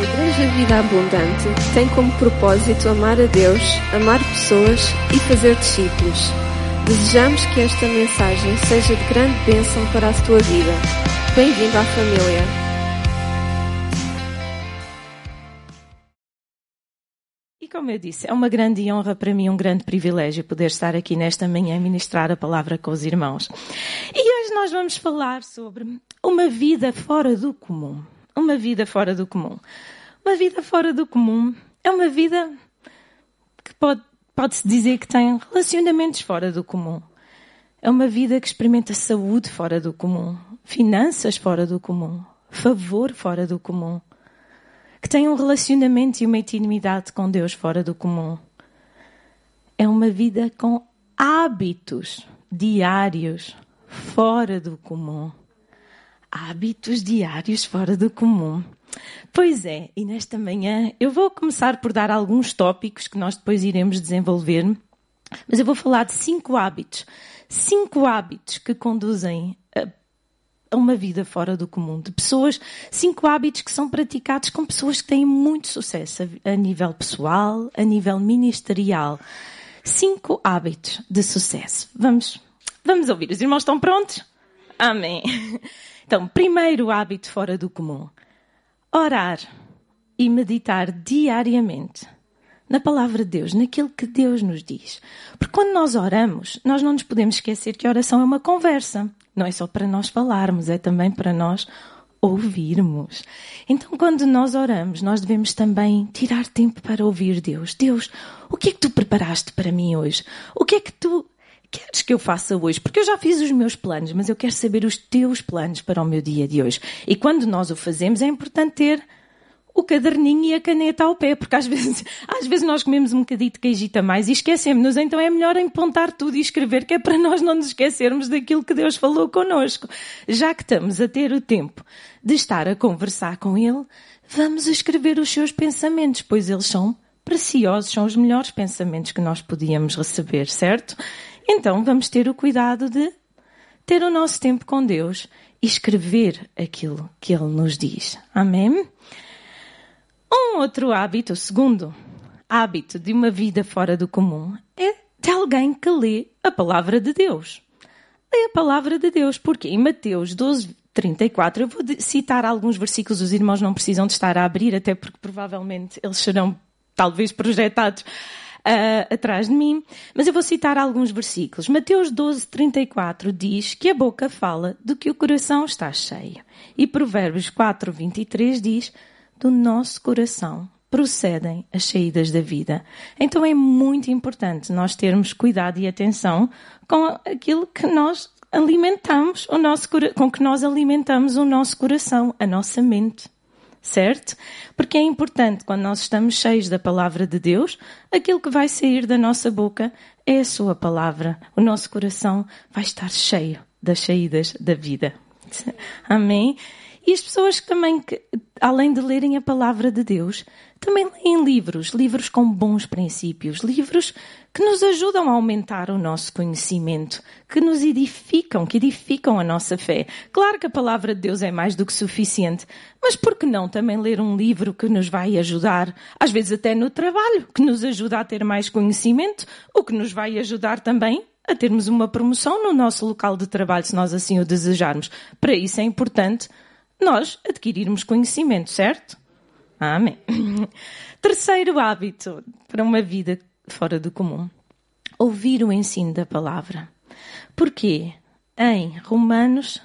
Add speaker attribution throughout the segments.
Speaker 1: Igreja Vida Abundante tem como propósito amar a Deus, amar pessoas e fazer discípulos. Desejamos que esta mensagem seja de grande bênção para a tua vida. Bem-vindo à família.
Speaker 2: E como eu disse, é uma grande honra para mim, um grande privilégio poder estar aqui nesta manhã e ministrar a palavra com os irmãos. E hoje nós vamos falar sobre uma vida fora do comum. Uma vida fora do comum. Uma vida fora do comum é uma vida que pode-se dizer que tem relacionamentos fora do comum. É uma vida que experimenta saúde fora do comum, finanças fora do comum, favor fora do comum. Que tem um relacionamento e uma intimidade com Deus fora do comum. É uma vida com hábitos diários fora do comum. Hábitos diários fora do comum. Pois é, e nesta manhã eu vou começar por dar alguns tópicos que nós depois iremos desenvolver, mas eu vou falar de 5 hábitos. 5 hábitos que conduzem a uma vida fora do comum. De pessoas, 5 hábitos que são praticados com pessoas que têm muito sucesso a nível pessoal, a nível ministerial. 5 hábitos de sucesso. Vamos ouvir. Os irmãos estão prontos? Amém. Então, primeiro hábito fora do comum. Orar e meditar diariamente na palavra de Deus, naquilo que Deus nos diz. Porque quando nós oramos, nós não nos podemos esquecer que a oração é uma conversa. Não é só para nós falarmos, é também para nós ouvirmos. Então, quando nós oramos, nós devemos também tirar tempo para ouvir Deus. Deus, o que é que tu preparaste para mim hoje? O que é que tu queres que eu faça hoje? Porque eu já fiz os meus planos, mas eu quero saber os teus planos para o meu dia de hoje. E quando nós o fazemos, é importante ter o caderninho e a caneta ao pé, porque às vezes nós comemos um bocadinho de queijito a mais e esquecemos-nos, então é melhor apontar tudo e escrever, que é para nós não nos esquecermos daquilo que Deus falou connosco. Já que estamos a ter o tempo de estar a conversar com Ele, vamos escrever os seus pensamentos, pois eles são preciosos, são os melhores pensamentos que nós podíamos receber, certo? Então vamos ter o cuidado de ter o nosso tempo com Deus e escrever aquilo que Ele nos diz. Amém? Um outro hábito, o segundo hábito de uma vida fora do comum, é de alguém que lê a palavra de Deus. Lê a palavra de Deus, porque em Mateus 12:34, eu vou citar alguns versículos, os irmãos não precisam de estar a abrir, até porque provavelmente eles serão talvez projetados atrás de mim, mas eu vou citar alguns versículos. Mateus 12:34 diz que a boca fala do que o coração está cheio. E Provérbios 4:23 diz: do nosso coração procedem as saídas da vida. Então é muito importante nós termos cuidado e atenção com aquilo que nós alimentamos, com que nós alimentamos o nosso coração, a nossa mente. Certo? Porque é importante, quando nós estamos cheios da palavra de Deus, aquilo que vai sair da nossa boca é a sua palavra. O nosso coração vai estar cheio das saídas da vida. Amém? E as pessoas também, além de lerem a palavra de Deus, também leem livros com bons princípios, livros que nos ajudam a aumentar o nosso conhecimento, que nos edificam, que edificam a nossa fé. Claro que a palavra de Deus é mais do que suficiente, mas por que não também ler um livro que nos vai ajudar, às vezes até no trabalho, que nos ajuda a ter mais conhecimento, o que nos vai ajudar também a termos uma promoção no nosso local de trabalho, se nós assim o desejarmos. Para isso é importante nós adquirirmos conhecimento, certo? Amém. Terceiro hábito para uma vida fora do comum: ouvir o ensino da palavra. Porquê? Em Romanos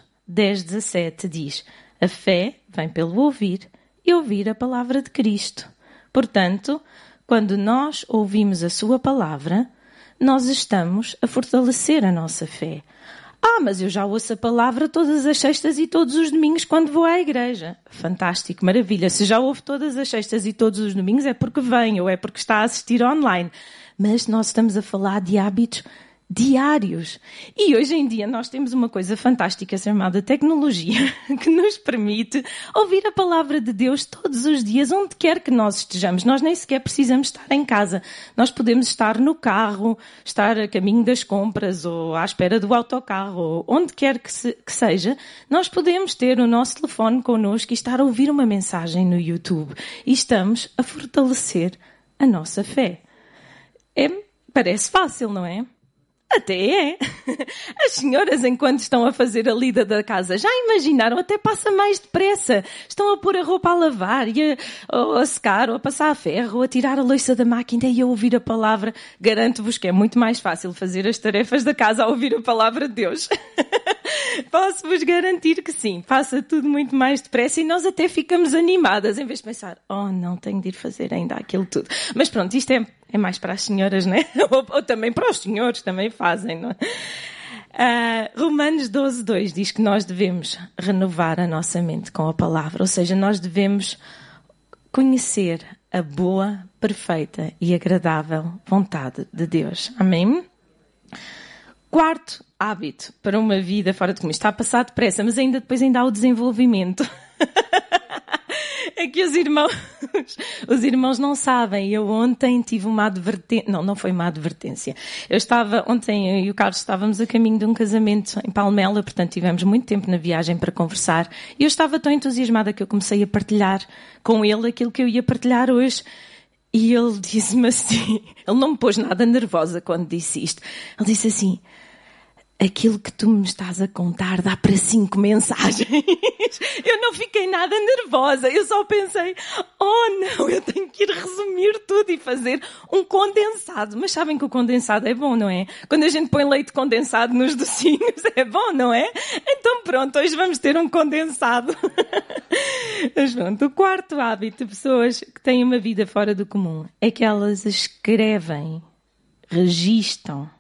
Speaker 2: 10:17 diz: a fé vem pelo ouvir e ouvir a palavra de Cristo. Portanto, quando nós ouvimos a sua palavra, nós estamos a fortalecer a nossa fé. Mas eu já ouço a palavra todas as sextas e todos os domingos quando vou à igreja. Fantástico, maravilha. Se já ouve todas as sextas e todos os domingos é porque vem ou é porque está a assistir online. Mas nós estamos a falar de hábitos diários. E hoje em dia nós temos uma coisa fantástica chamada tecnologia que nos permite ouvir a palavra de Deus todos os dias, onde quer que nós estejamos. Nós nem sequer precisamos estar em casa. Nós podemos estar no carro, estar a caminho das compras ou à espera do autocarro, ou onde quer que seja. Nós podemos ter o nosso telefone connosco e estar a ouvir uma mensagem no YouTube. E estamos a fortalecer a nossa fé. Parece fácil, não é? Até é. As senhoras, enquanto estão a fazer a lida da casa, já imaginaram? Até passa mais depressa. Estão a pôr a roupa a lavar, ou a secar, ou a passar a ferro, ou a tirar a louça da máquina e a ouvir a palavra. Garanto-vos que é muito mais fácil fazer as tarefas da casa a ouvir a palavra de Deus. Posso-vos garantir que sim. Passa tudo muito mais depressa e nós até ficamos animadas, em vez de pensar, não, tenho de ir fazer ainda aquilo tudo. Mas pronto, isto é mais para as senhoras, não é? Ou também para os senhores, também fazem, não é? Romanos 12:2 diz que nós devemos renovar a nossa mente com a palavra, ou seja, nós devemos conhecer a boa, perfeita e agradável vontade de Deus. Amém? Quarto hábito para uma vida fora de comum. Está a passar depressa, mas depois ainda há o desenvolvimento. É que os irmãos não sabem. Eu ontem tive uma advertência. Não foi uma advertência. Ontem eu e o Carlos estávamos a caminho de um casamento em Palmela, portanto tivemos muito tempo na viagem para conversar. E eu estava tão entusiasmada que eu comecei a partilhar com ele aquilo que eu ia partilhar hoje. E ele disse-me assim, ele não me pôs nada nervosa quando disse isto. Ele disse assim, aquilo que tu me estás a contar dá para 5 mensagens. Eu não fiquei nada nervosa, eu só pensei, não, eu tenho que ir resumir tudo e fazer um condensado. Mas sabem que o condensado é bom, não é? Quando a gente põe leite condensado nos docinhos, é bom, não é? Então pronto, hoje vamos ter um condensado. Mas pronto, o quarto hábito de pessoas que têm uma vida fora do comum é que elas escrevem, registam,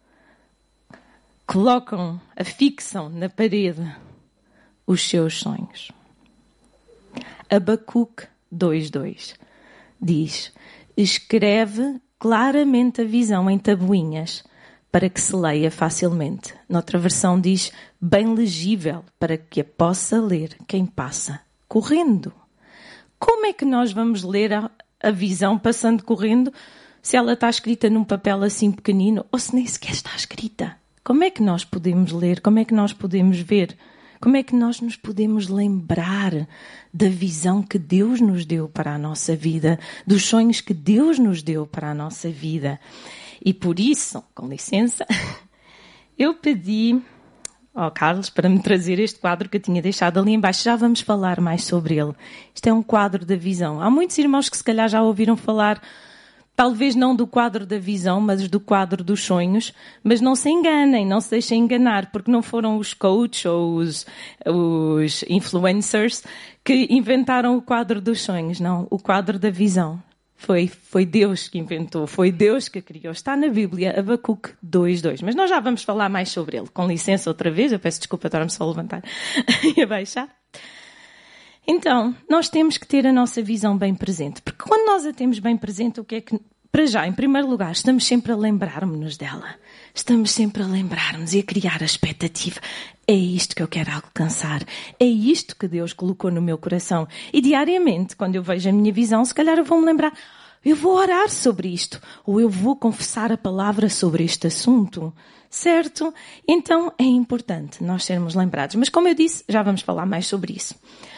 Speaker 2: afixam na parede os seus sonhos. Abacuque 2:2 diz, escreve claramente a visão em tabuinhas para que se leia facilmente. Noutra versão diz, bem legível, para que a possa ler quem passa correndo. Como é que nós vamos ler a visão passando correndo se ela está escrita num papel assim pequenino ou se nem sequer está escrita? Como é que nós podemos ler? Como é que nós podemos ver? Como é que nós nos podemos lembrar da visão que Deus nos deu para a nossa vida, dos sonhos que Deus nos deu para a nossa vida? E por isso, com licença, eu pedi ao Carlos para me trazer este quadro que eu tinha deixado ali em baixo. Já vamos falar mais sobre ele. Isto é um quadro da visão. Há muitos irmãos que se calhar já ouviram falar, talvez não do quadro da visão, mas do quadro dos sonhos. Mas não se enganem, não se deixem enganar, porque não foram os coaches ou os influencers que inventaram o quadro dos sonhos. Não, o quadro da visão. Foi Deus que inventou, foi Deus que criou. Está na Bíblia, Abacuque 2:2. Mas nós já vamos falar mais sobre ele. Com licença outra vez, eu peço desculpa estar-me só a levantar e a baixar. Então, nós temos que ter a nossa visão bem presente. Porque quando nós a temos bem presente, o que é que... Para já, em primeiro lugar, estamos sempre a lembrar-nos dela. Estamos sempre a lembrar-nos e a criar a expectativa. É isto que eu quero alcançar. É isto que Deus colocou no meu coração. E diariamente, quando eu vejo a minha visão, se calhar eu vou-me lembrar, eu vou orar sobre isto. Ou eu vou confessar a palavra sobre este assunto. Certo? Então, é importante nós sermos lembrados. Mas como eu disse, já vamos falar mais sobre isso.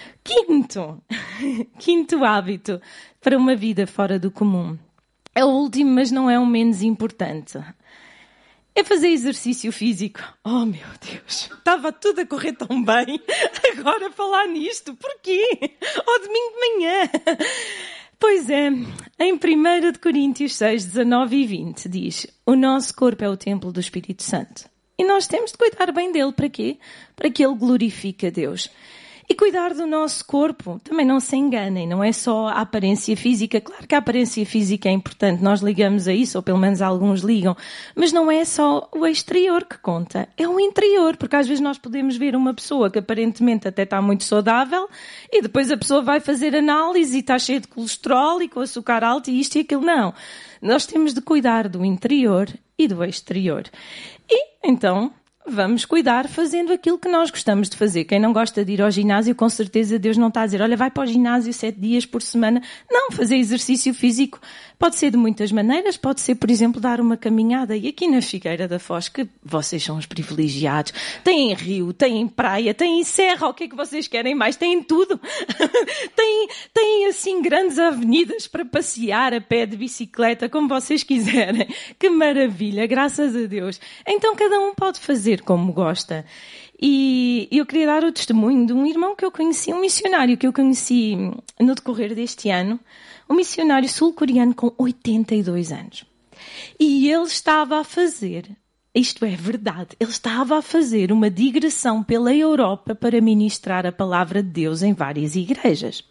Speaker 2: Quinto hábito para uma vida fora do comum. É o último, mas não é o menos importante. É fazer exercício físico. Oh, meu Deus. Estava tudo a correr tão bem. Agora falar nisto. Porquê? Ao domingo de manhã. Pois é. Em 1 Coríntios 6, 19 e 20 diz, o nosso corpo é o templo do Espírito Santo. E nós temos de cuidar bem dele. Para quê? Para que ele glorifique a Deus. E cuidar do nosso corpo, também não se enganem, não é só a aparência física. Claro que a aparência física é importante, nós ligamos a isso, ou pelo menos alguns ligam. Mas não é só o exterior que conta, é o interior. Porque às vezes nós podemos ver uma pessoa que aparentemente até está muito saudável e depois a pessoa vai fazer análise e está cheia de colesterol e com açúcar alto e isto e aquilo. Não. Nós temos de cuidar do interior e do exterior. E, então, vamos cuidar fazendo aquilo que nós gostamos de fazer. Quem não gosta de ir ao ginásio, com certeza Deus não está a dizer, olha, vai para o ginásio 7 dias por semana. Não, fazer exercício físico pode ser de muitas maneiras. Pode ser, por exemplo, dar uma caminhada. E aqui na Figueira da Foz, que vocês são os privilegiados, têm rio, têm praia, têm serra, o que é que vocês querem mais? Têm tudo. têm, assim, grandes avenidas para passear a pé, de bicicleta, como vocês quiserem. Que maravilha, graças a Deus. Então, cada um pode fazer como gosta. E eu queria dar o testemunho de um irmão que eu conheci, um missionário que eu conheci no decorrer deste ano, um missionário sul-coreano com 82 anos. E ele estava a fazer, isto é verdade, ele estava a fazer uma digressão pela Europa para ministrar a palavra de Deus em várias igrejas.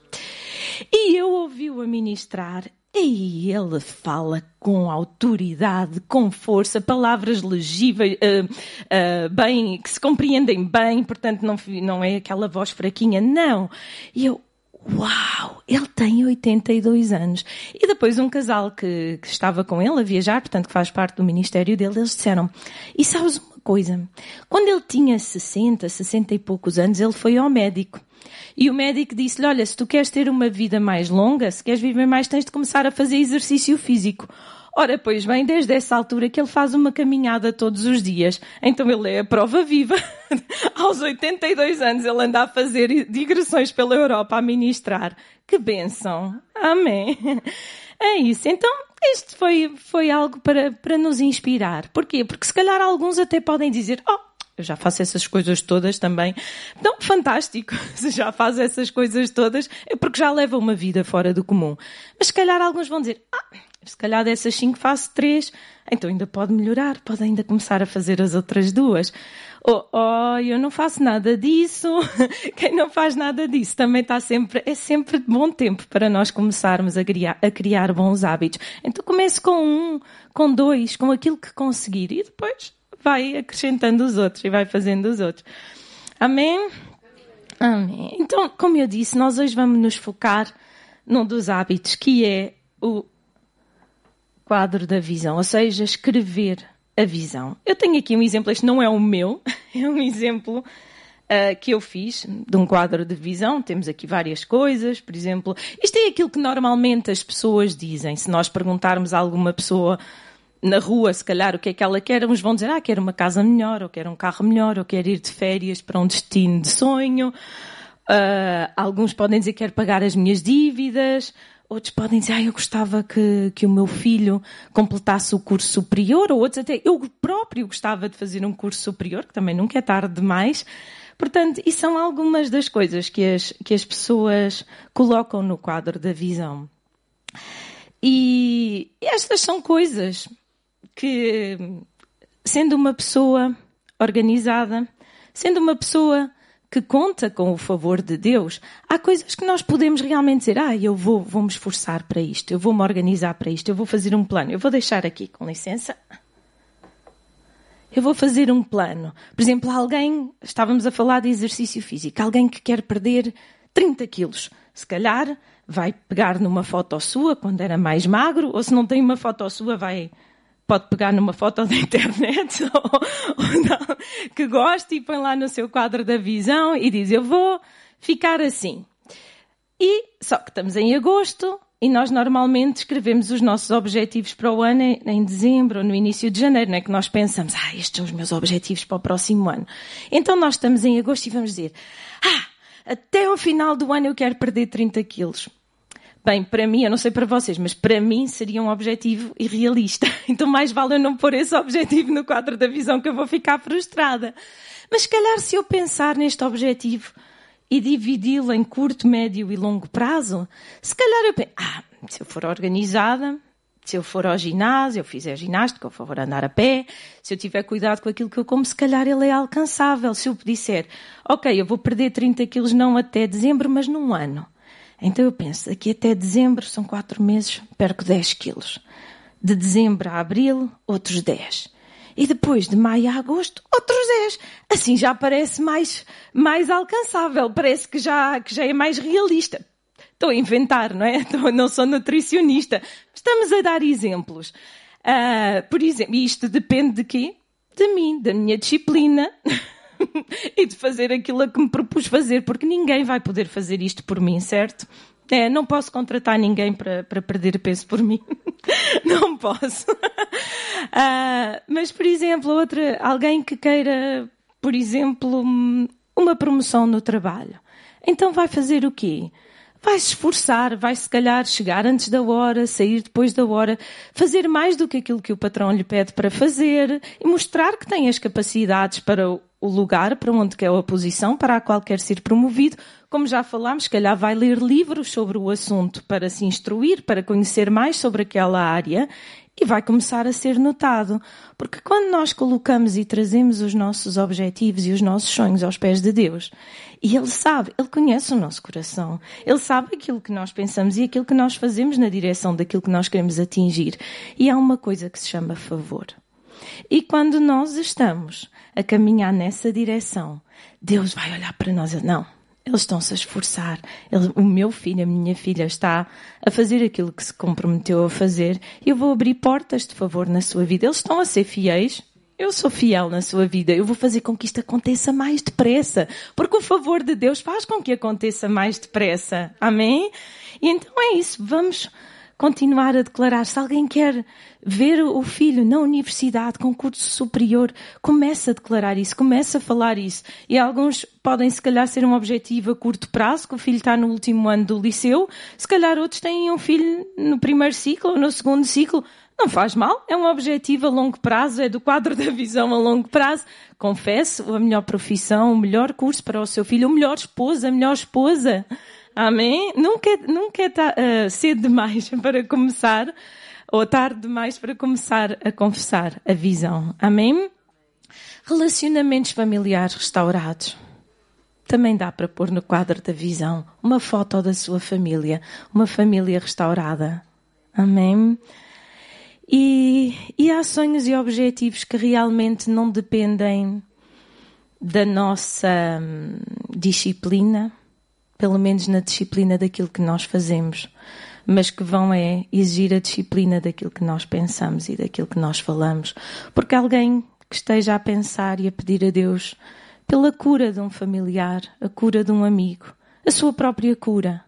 Speaker 2: E eu ouvi-o a ministrar. E ele fala com autoridade, com força, palavras legíveis, bem, que se compreendem bem, portanto não é aquela voz fraquinha, não. E eu, uau, ele tem 82 anos. E depois um casal que estava com ele a viajar, portanto que faz parte do ministério dele, eles disseram, e sabes uma coisa, quando ele tinha 60 e poucos anos, ele foi ao médico. E o médico disse-lhe, olha, se tu queres ter uma vida mais longa, se queres viver mais, tens de começar a fazer exercício físico. Ora, pois bem, desde essa altura que ele faz uma caminhada todos os dias. Então ele é a prova viva. Aos 82 anos ele anda a fazer digressões pela Europa a ministrar. Que bênção. Amém. É isso. Então, isto foi algo para nos inspirar. Porquê? Porque se calhar alguns até podem dizer, eu já faço essas coisas todas também. Então, fantástico. Se já faz essas coisas todas, é porque já leva uma vida fora do comum. Mas se calhar alguns vão dizer, se calhar dessas 5 faço 3. Então ainda pode melhorar, pode ainda começar a fazer as outras 2. Eu não faço nada disso. Quem não faz nada disso também é sempre bom tempo para nós começarmos a criar bons hábitos. Então comece com 1, com 2, com aquilo que conseguir e depois vai acrescentando os outros e vai fazendo os outros. Amém? Amém. Então, como eu disse, nós hoje vamos nos focar num dos hábitos, que é o quadro da visão, ou seja, escrever a visão. Eu tenho aqui um exemplo, este não é o meu, é um exemplo que eu fiz de um quadro de visão. Temos aqui várias coisas, por exemplo, isto é aquilo que normalmente as pessoas dizem. Se nós perguntarmos a alguma pessoa na rua, se calhar, o que é que ela quer, uns vão dizer, quero uma casa melhor, ou quero um carro melhor, ou quero ir de férias para um destino de sonho. Alguns podem dizer, quero pagar as minhas dívidas. Outros podem dizer, eu gostava que o meu filho completasse o curso superior, ou outros até, eu próprio gostava de fazer um curso superior, que também nunca é tarde demais. Portanto, e são algumas das coisas que as pessoas colocam no quadro da visão. E estas são coisas que, sendo uma pessoa organizada, sendo uma pessoa que conta com o favor de Deus, há coisas que nós podemos realmente dizer, eu vou me esforçar para isto, eu vou me organizar para isto, eu vou fazer um plano. Eu vou deixar aqui, com licença. Eu vou fazer um plano. Por exemplo, estávamos a falar de exercício físico, alguém que quer perder 30 quilos. Se calhar vai pegar numa foto sua quando era mais magro, ou se não tem uma foto sua, pode pegar numa foto da internet ou não, que goste e põe lá no seu quadro da visão e diz, eu vou ficar assim. E só que estamos em agosto e nós normalmente escrevemos os nossos objetivos para o ano em dezembro ou no início de janeiro, não é que nós pensamos, estes são os meus objetivos para o próximo ano. Então nós estamos em agosto e vamos dizer, até ao final do ano eu quero perder 30 quilos. Bem, para mim, eu não sei para vocês, mas para mim seria um objetivo irrealista. Então mais vale eu não pôr esse objetivo no quadro da visão, que eu vou ficar frustrada. Mas se calhar se eu pensar neste objetivo e dividi-lo em curto, médio e longo prazo, se calhar eu penso, se eu for organizada, se eu for ao ginásio, eu fizer ginástica, ou for andar a pé, se eu tiver cuidado com aquilo que eu como, se calhar ele é alcançável. Se eu disser, eu vou perder 30 quilos não até dezembro, mas num ano. Então eu penso, aqui até dezembro, são 4 meses, perco 10 quilos. De dezembro a abril, outros 10. E depois de maio a agosto, outros 10. Assim já parece mais alcançável, parece que já é mais realista. Estou a inventar, não é? Não sou nutricionista. Estamos a dar exemplos. Por exemplo, isto depende de quê? De mim, da minha disciplina e de fazer aquilo a que me propus fazer, porque ninguém vai poder fazer isto por mim, certo? Não posso contratar ninguém para perder peso por mim. Não posso. Mas, por exemplo, alguém que queira, por exemplo, uma promoção no trabalho. Então vai fazer o quê? Vai se esforçar, vai se calhar chegar antes da hora, sair depois da hora, fazer mais do que aquilo que o patrão lhe pede para fazer e mostrar que tem as capacidades para o lugar, para onde quer a posição, para a qual quer ser promovido. Como já falámos, se calhar vai ler livros sobre o assunto para se instruir, para conhecer mais sobre aquela área e vai começar a ser notado. Porque quando nós colocamos e trazemos os nossos objetivos e os nossos sonhos aos pés de Deus, e Ele sabe, Ele conhece o nosso coração, Ele sabe aquilo que nós pensamos e aquilo que nós fazemos na direção daquilo que nós queremos atingir. E há uma coisa que se chama favor. E quando nós estamos a caminhar nessa direção, Deus vai olhar para nós e não, eles estão-se a esforçar. O meu filho, a minha filha está a fazer aquilo que se comprometeu a fazer e eu vou abrir portas de favor na sua vida. Eles estão a ser fiéis. Eu sou fiel na sua vida. Eu vou fazer com que isto aconteça mais depressa. Porque o favor de Deus faz com que aconteça mais depressa. Amém? E então é isso. Vamos continuar a declarar. Se alguém quer ver o filho na universidade, com curso superior, começa a declarar isso, começa a falar isso. E alguns podem, se calhar, ser um objetivo a curto prazo, que o filho está no último ano do liceu. Se calhar outros têm um filho no primeiro ciclo ou no segundo ciclo. Não faz mal, é um objetivo a longo prazo, é do quadro da visão a longo prazo. Confesso, a melhor profissão, o melhor curso para o seu filho, a melhor esposa. Amém? Nunca é cedo demais para começar, ou tarde demais para começar a confessar a visão. Amém? Relacionamentos familiares restaurados. Também dá para pôr no quadro da visão uma foto da sua família, uma família restaurada. Amém? E há sonhos e objetivos que realmente não dependem da nossa disciplina, pelo menos na disciplina daquilo que nós fazemos, mas que vão exigir a disciplina daquilo que nós pensamos e daquilo que nós falamos. Porque alguém que esteja a pensar e a pedir a Deus pela cura de um familiar, a cura de um amigo, a sua própria cura,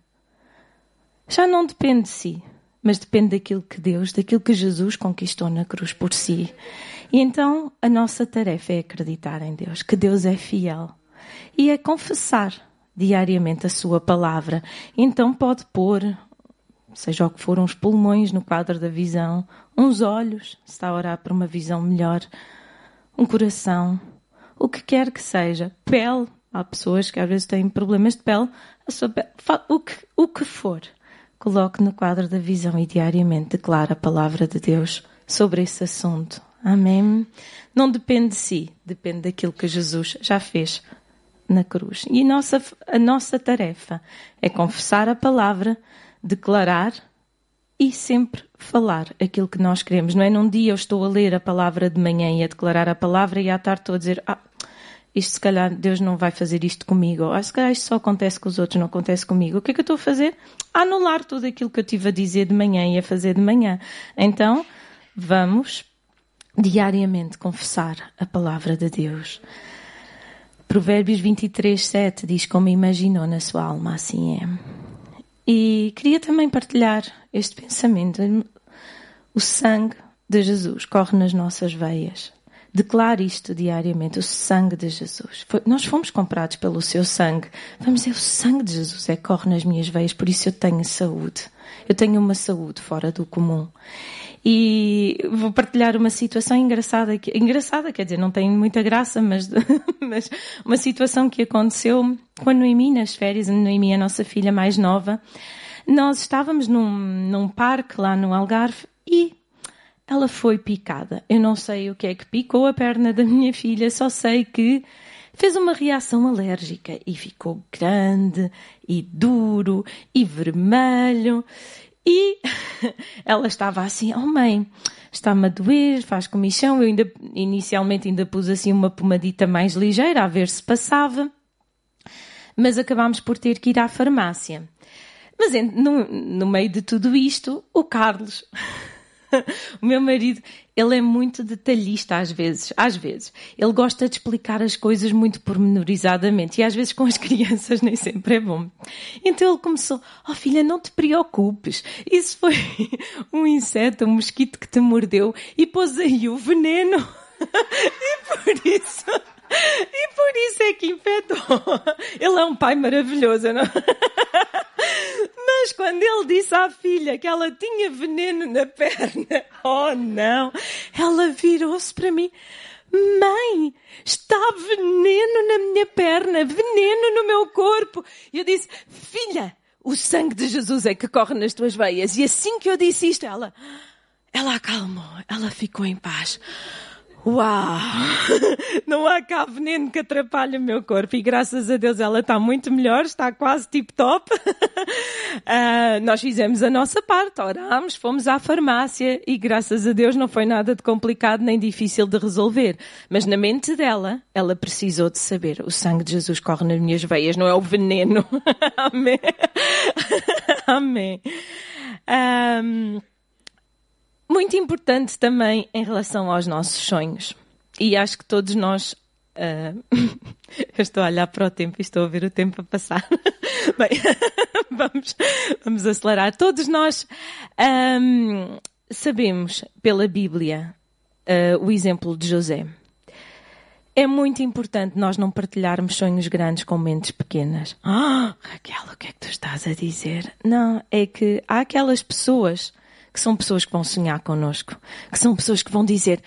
Speaker 2: já não depende de si, mas depende daquilo que Jesus conquistou na cruz por si. E então a nossa tarefa é acreditar em Deus, que Deus é fiel, e é confessar diariamente a sua palavra. Então pode pôr, seja o que for, uns pulmões no quadro da visão, uns olhos, se está a orar por uma visão melhor, um coração, o que quer que seja, pele, há pessoas que às vezes têm problemas de pele, a sua pele, o que for, coloque no quadro da visão e diariamente declare a palavra de Deus sobre esse assunto. Amém? Não depende de si, depende daquilo que Jesus já fez na cruz. E a nossa tarefa é confessar a palavra, declarar e sempre falar aquilo que nós queremos. Não é num dia eu estou a ler a palavra de manhã e a declarar a palavra e à tarde estou a dizer isto se calhar Deus não vai fazer isto comigo. Ou se calhar isto só acontece com os outros, não acontece comigo. O que é que eu estou a fazer? A anular tudo aquilo que eu estive a dizer de manhã e a fazer de manhã. Então, vamos diariamente confessar a palavra de Deus. Provérbios 23:7 diz: como imaginou na sua alma, assim é. E queria também partilhar este pensamento. O sangue de Jesus corre nas nossas veias. Declare isto diariamente, o sangue de Jesus. Nós fomos comprados pelo seu sangue. Vamos dizer, o sangue de Jesus corre nas minhas veias, por isso eu tenho saúde. Eu tenho uma saúde fora do comum. E vou partilhar uma situação engraçada, quer dizer, não tem muita graça, mas uma situação que aconteceu quando Noemi, nas férias, Noemi, a nossa filha mais nova, nós estávamos num parque lá no Algarve e ela foi picada. Eu não sei o que é que picou a perna da minha filha, só sei que fez uma reação alérgica e ficou grande e duro e vermelho. E ela estava assim, mãe, está-me a doer, faz comichão. Eu inicialmente ainda pus assim uma pomadita mais ligeira, a ver se passava. Mas acabámos por ter que ir à farmácia. Mas no meio de tudo isto, o Carlos O meu marido, ele é muito detalhista às vezes. Ele gosta de explicar as coisas muito pormenorizadamente e às vezes com as crianças nem sempre é bom. Então ele começou, filha, não te preocupes, isso foi um inseto, um mosquito que te mordeu e pôs aí o veneno e por isso é que infectou. Ele é um pai maravilhoso, não? Mas quando ele disse à filha que ela tinha veneno na perna, não, ela virou-se para mim. Mãe, está veneno na minha perna, veneno no meu corpo. E eu disse, filha, o sangue de Jesus é que corre nas tuas veias. E assim que eu disse isto, ela acalmou, ela ficou em paz. Uau! Não há cá veneno que atrapalhe o meu corpo e graças a Deus ela está muito melhor, está quase tip-top. Nós fizemos a nossa parte, orámos, fomos à farmácia e graças a Deus não foi nada de complicado nem difícil de resolver. Mas na mente dela, ela precisou de saber, o sangue de Jesus corre nas minhas veias, não é o veneno. Amém. Amém. Muito importante também em relação aos nossos sonhos. E acho que todos nós... eu estou a olhar para o tempo e estou a ver o tempo a passar. Bem, vamos acelerar. Todos nós sabemos pela Bíblia o exemplo de José. É muito importante nós não partilharmos sonhos grandes com mentes pequenas. Raquel, o que é que tu estás a dizer? Não, é que há aquelas pessoas... que são pessoas que vão sonhar connosco, que são pessoas que vão dizer,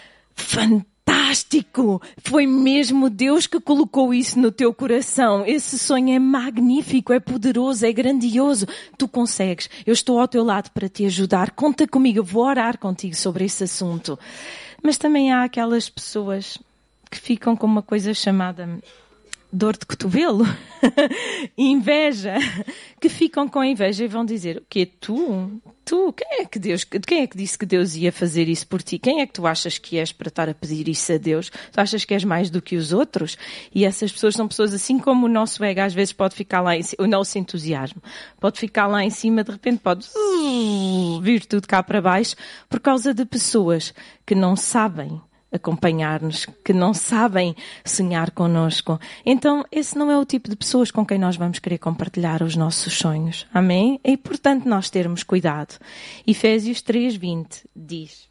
Speaker 2: fantástico, foi mesmo Deus que colocou isso no teu coração, esse sonho é magnífico, é poderoso, é grandioso, tu consegues, eu estou ao teu lado para te ajudar, conta comigo, eu vou orar contigo sobre esse assunto. Mas também há aquelas pessoas que ficam com uma coisa chamada... dor de cotovelo, inveja, que ficam com inveja e vão dizer, o quê? Tu, quem é que disse que Deus ia fazer isso por ti? Quem é que tu achas que és para estar a pedir isso a Deus? Tu achas que és mais do que os outros? E essas pessoas são pessoas assim como o nosso ego às vezes pode ficar lá em cima, o nosso entusiasmo, pode ficar lá em cima, de repente pode vir tudo cá para baixo por causa de pessoas que não sabem acompanhar-nos, que não sabem sonhar connosco. Então, esse não é o tipo de pessoas com quem nós vamos querer compartilhar os nossos sonhos. Amém? É importante nós termos cuidado. Efésios 3:20 diz,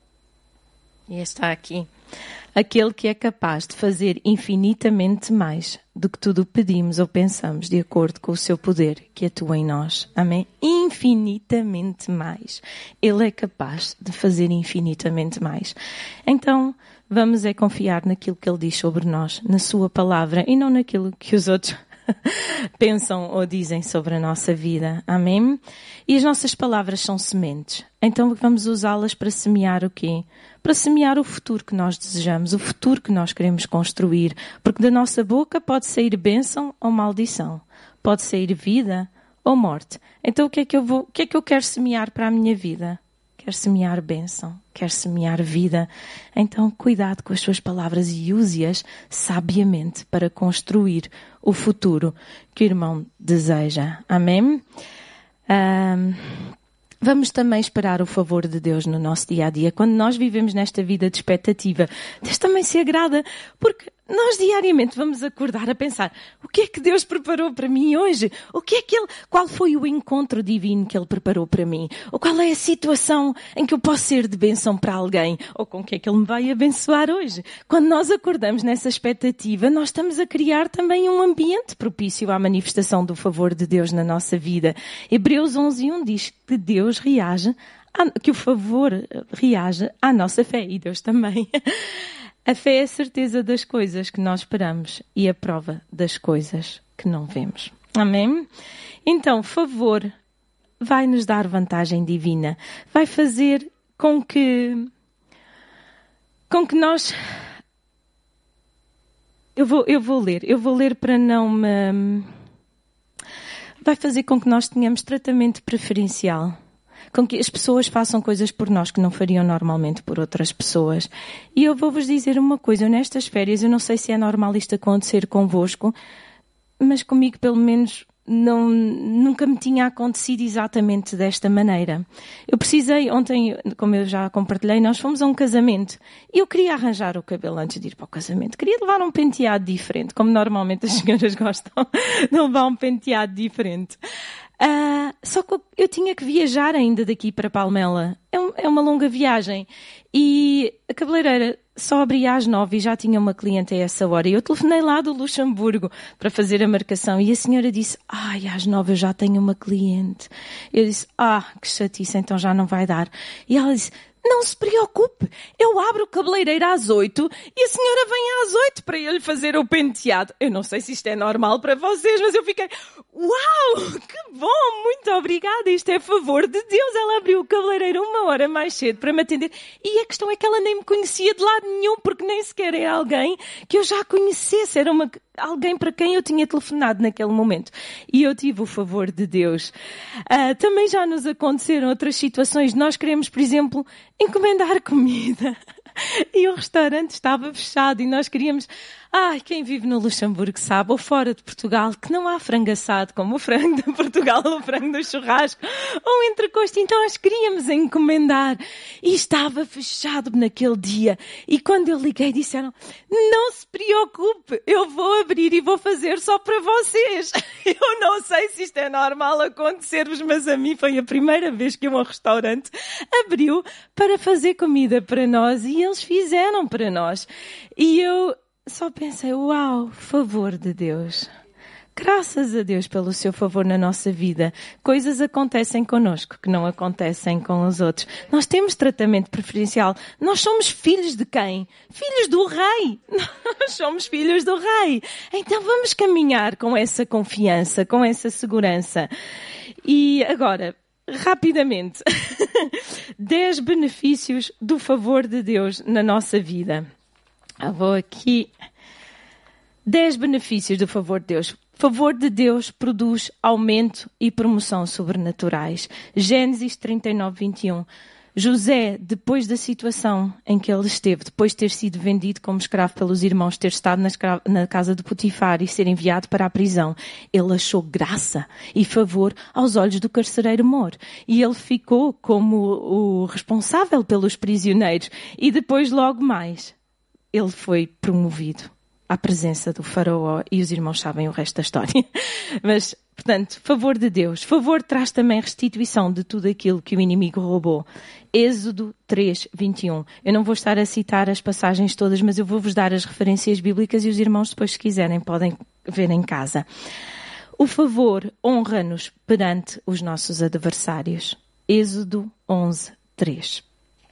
Speaker 2: e está aqui, aquele que é capaz de fazer infinitamente mais do que tudo pedimos ou pensamos, de acordo com o seu poder que atua em nós. Amém? Infinitamente mais. Ele é capaz de fazer infinitamente mais. Então, vamos confiar naquilo que Ele diz sobre nós, na sua palavra, e não naquilo que os outros pensam ou dizem sobre a nossa vida. Amém? E as nossas palavras são sementes. Então vamos usá-las para semear o quê? Para semear o futuro que nós desejamos, o futuro que nós queremos construir. Porque da nossa boca pode sair bênção ou maldição. Pode sair vida ou morte. Então o que é que eu quero semear para a minha vida? Quero semear bênção, quero semear vida. Então, cuidado com as suas palavras e use-as sabiamente para construir o futuro que o irmão deseja. Amém? Vamos também esperar o favor de Deus no nosso dia-a-dia. Quando nós vivemos nesta vida de expectativa, Deus também se agrada, porque nós diariamente vamos acordar a pensar, o que é que Deus preparou para mim hoje? Qual foi o encontro divino que Ele preparou para mim? Ou qual é a situação em que eu posso ser de bênção para alguém? Ou com o que é que Ele me vai abençoar hoje? Quando nós acordamos nessa expectativa, nós estamos a criar também um ambiente propício à manifestação do favor de Deus na nossa vida. Hebreus 11:1 diz que Deus que o favor reage à nossa fé, e Deus também. A fé é a certeza das coisas que nós esperamos e a prova das coisas que não vemos. Amém? Então, favor vai nos dar vantagem divina. Vai fazer com que nós... Eu vou ler para não me... Vai fazer com que nós tenhamos tratamento preferencial. Com que as pessoas façam coisas por nós que não fariam normalmente por outras pessoas. E eu vou-vos dizer uma coisa, nestas férias, eu não sei se é normal isto acontecer convosco, mas comigo pelo menos nunca me tinha acontecido exatamente desta maneira. Eu precisei, ontem, como eu já compartilhei, nós fomos a um casamento e eu queria arranjar o cabelo antes de ir para o casamento. Queria levar um penteado diferente, como normalmente as senhoras gostam de levar um penteado diferente. Só que eu tinha que viajar ainda daqui para Palmela. É uma longa viagem. E a cabeleireira só abria às 9 e já tinha uma cliente a essa hora. E eu telefonei lá do Luxemburgo para fazer a marcação. E a senhora disse, às 9 eu já tenho uma cliente. Eu disse, que chatice, então já não vai dar. E ela disse, não se preocupe, eu abro o cabeleireiro às 8 e a senhora vem às 8 para eu lhe fazer o penteado. Eu não sei se isto é normal para vocês, mas eu fiquei, uau, que bom, muito obrigada, isto é favor de Deus. Ela abriu o cabeleireiro 1 hora mais cedo para me atender. E a questão é que ela nem me conhecia de lado nenhum, porque nem sequer é alguém que eu já conhecesse, era alguém para quem eu tinha telefonado naquele momento. E eu tive o favor de Deus. Também já nos aconteceram outras situações. Nós queremos, por exemplo, encomendar comida. E o restaurante estava fechado e nós queríamos... quem vive no Luxemburgo sabe, ou fora de Portugal, que não há frango assado, como o frango de Portugal, o frango do churrasco, ou entrecosto. Então nós queríamos encomendar e estava fechado naquele dia. E quando eu liguei, disseram, não se preocupe, eu vou abrir e vou fazer só para vocês. Eu não sei se isto é normal acontecer-vos, mas a mim foi a primeira vez que um restaurante abriu para fazer comida para nós e eles fizeram para nós. E eu só pensei, uau, favor de Deus. Graças a Deus pelo seu favor na nossa vida. Coisas acontecem connosco que não acontecem com os outros. Nós temos tratamento preferencial. Nós somos filhos de quem? Filhos do Rei. Nós somos filhos do Rei. Então vamos caminhar com essa confiança, com essa segurança. E agora, rapidamente, 10 benefícios do favor de Deus na nossa vida. Vou aqui. 10 benefícios do favor de Deus. O favor de Deus produz aumento e promoção sobrenaturais. Gênesis 39, 21. José, depois da situação em que ele esteve, depois de ter sido vendido como escravo pelos irmãos, ter estado na casa de Potifar e ser enviado para a prisão, ele achou graça e favor aos olhos do carcereiro Mor. E ele ficou como o responsável pelos prisioneiros. E depois, logo mais, ele foi promovido à presença do faraó e os irmãos sabem o resto da história. Mas, portanto, favor de Deus. Favor traz também restituição de tudo aquilo que o inimigo roubou. Êxodo 3, 21. Eu não vou estar a citar as passagens todas, mas eu vou-vos dar as referências bíblicas e os irmãos depois, se quiserem, podem ver em casa. O favor honra-nos perante os nossos adversários. Êxodo 11, 3.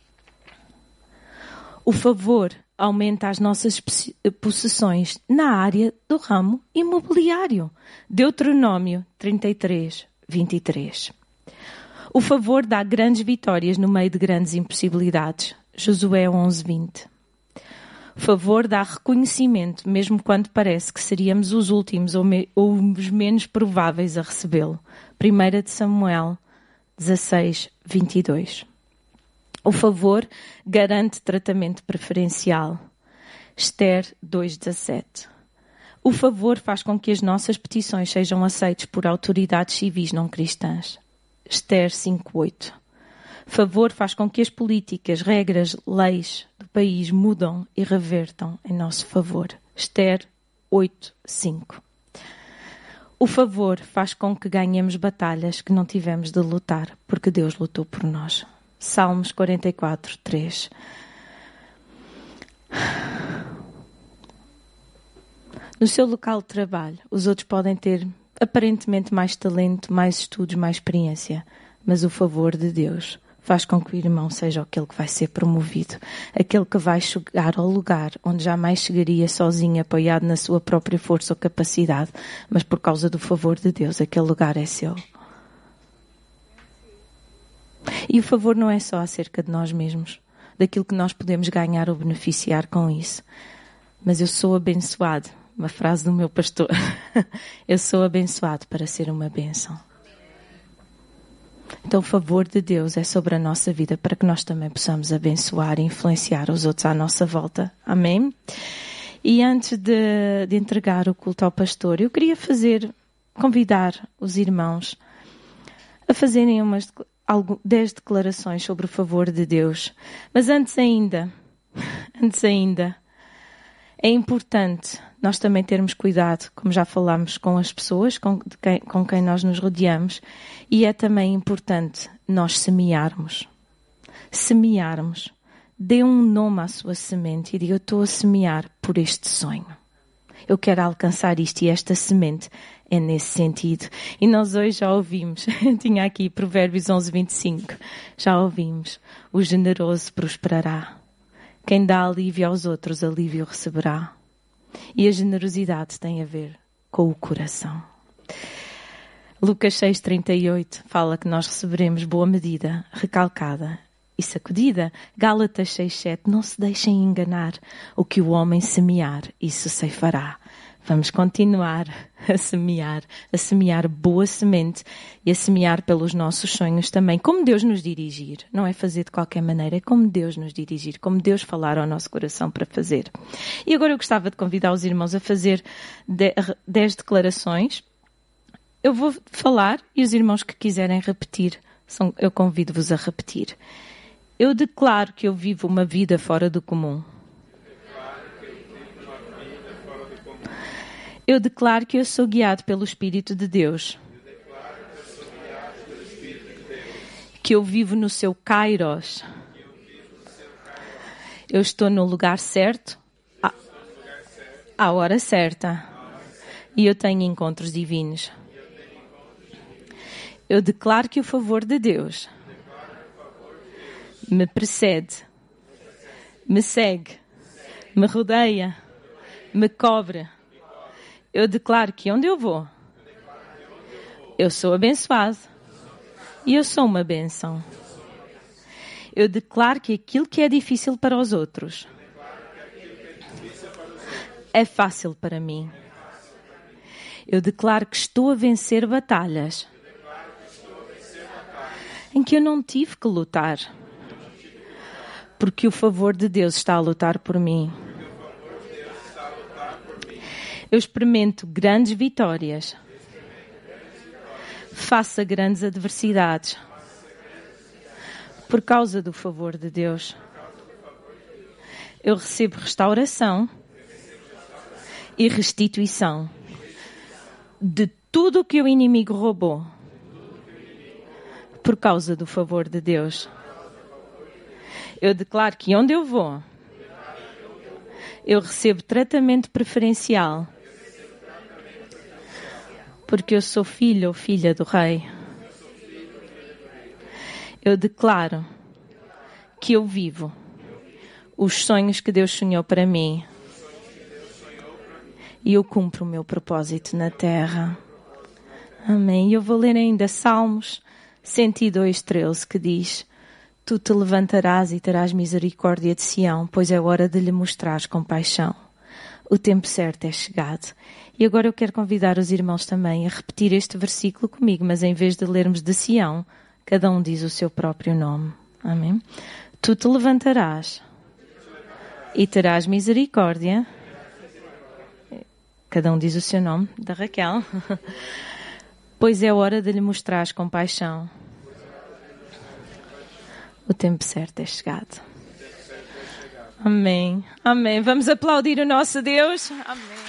Speaker 2: O favor aumenta as nossas possessões na área do ramo imobiliário. Deuteronômio 33, 23. O favor dá grandes vitórias no meio de grandes impossibilidades. Josué 11, 20. O favor dá reconhecimento, mesmo quando parece que seríamos os últimos ou os menos prováveis a recebê-lo. 1 Samuel 16, 22. O favor garante tratamento preferencial. Esther 2:17. O favor faz com que as nossas petições sejam aceitas por autoridades civis não cristãs. Esther 5:8. Favor faz com que as políticas, regras, leis do país mudam e revertam em nosso favor. Esther 8:5. O favor faz com que ganhemos batalhas que não tivemos de lutar, porque Deus lutou por nós. Salmos 44, 3. No seu local de trabalho, os outros podem ter aparentemente mais talento, mais estudos, mais experiência, mas o favor de Deus faz com que o irmão seja aquele que vai ser promovido, aquele que vai chegar ao lugar onde jamais chegaria sozinho, apoiado na sua própria força ou capacidade, mas por causa do favor de Deus, aquele lugar é seu. E o favor não é só acerca de nós mesmos, daquilo que nós podemos ganhar ou beneficiar com isso. Mas eu sou abençoado, uma frase do meu pastor, eu sou abençoado para ser uma bênção. Então o favor de Deus é sobre a nossa vida para que nós também possamos abençoar e influenciar os outros à nossa volta. Amém? E antes de entregar o culto ao pastor, eu queria fazer convidar os irmãos a fazerem 10 declarações sobre o favor de Deus. Mas antes ainda, é importante nós também termos cuidado, como já falámos, com as pessoas com quem nós nos rodeamos, e é também importante nós semearmos. Dê um nome à sua semente e diga: eu estou a semear por este sonho. Eu quero alcançar isto, e esta semente é nesse sentido. E nós hoje já ouvimos, tinha aqui Provérbios 11:25, já ouvimos: o generoso prosperará. Quem dá alívio aos outros, alívio receberá. E a generosidade tem a ver com o coração. Lucas 6:38 fala que nós receberemos boa medida, recalcada e sacudida. Gálatas 6:7, não se deixem enganar, o que o homem semear, isso ceifará. Vamos continuar a semear boa semente e a semear pelos nossos sonhos também. Como Deus nos dirigir, não é fazer de qualquer maneira, é como Deus nos dirigir, como Deus falar ao nosso coração para fazer. E agora eu gostava de convidar os irmãos a fazer 10 declarações. Eu vou falar e os irmãos que quiserem repetir, eu convido-vos a repetir. Eu declaro que eu vivo uma vida fora do comum. Eu declaro que eu sou guiado pelo Espírito de Deus. Que eu vivo no seu Kairos. Eu estou no lugar certo, à hora certa. E eu tenho encontros divinos. Eu declaro que o favor de Deus me precede, me segue, me rodeia, me cobre. Eu declaro que onde eu vou, eu sou abençoado e eu sou uma bênção. Eu declaro que aquilo que é difícil para os outros é fácil para mim. Eu declaro que estou a vencer batalhas em que eu não tive que lutar, porque o favor de Deus está a lutar por mim. Eu experimento grandes vitórias, faço grandes adversidades, por causa do favor de Deus. Eu recebo restauração e restituição de tudo o que o inimigo roubou, por causa do favor de Deus. Eu declaro que onde eu vou, eu recebo tratamento preferencial, porque eu sou filho ou filha do Rei. Eu declaro que eu vivo os sonhos que Deus sonhou para mim e eu cumpro o meu propósito na terra. Amém. E eu vou ler ainda Salmos 102:13, que diz: tu te levantarás e terás misericórdia de Sião, pois é hora de lhe mostrares compaixão. O tempo certo é chegado. E agora eu quero convidar os irmãos também a repetir este versículo comigo, mas em vez de lermos de Sião, cada um diz o seu próprio nome. Amém? Tu te levantarás e terás misericórdia. Cada um diz o seu nome, da Raquel. Pois é hora de lhe mostrares compaixão. O tempo certo é chegado. Amém. Amém. Vamos aplaudir o nosso Deus. Amém.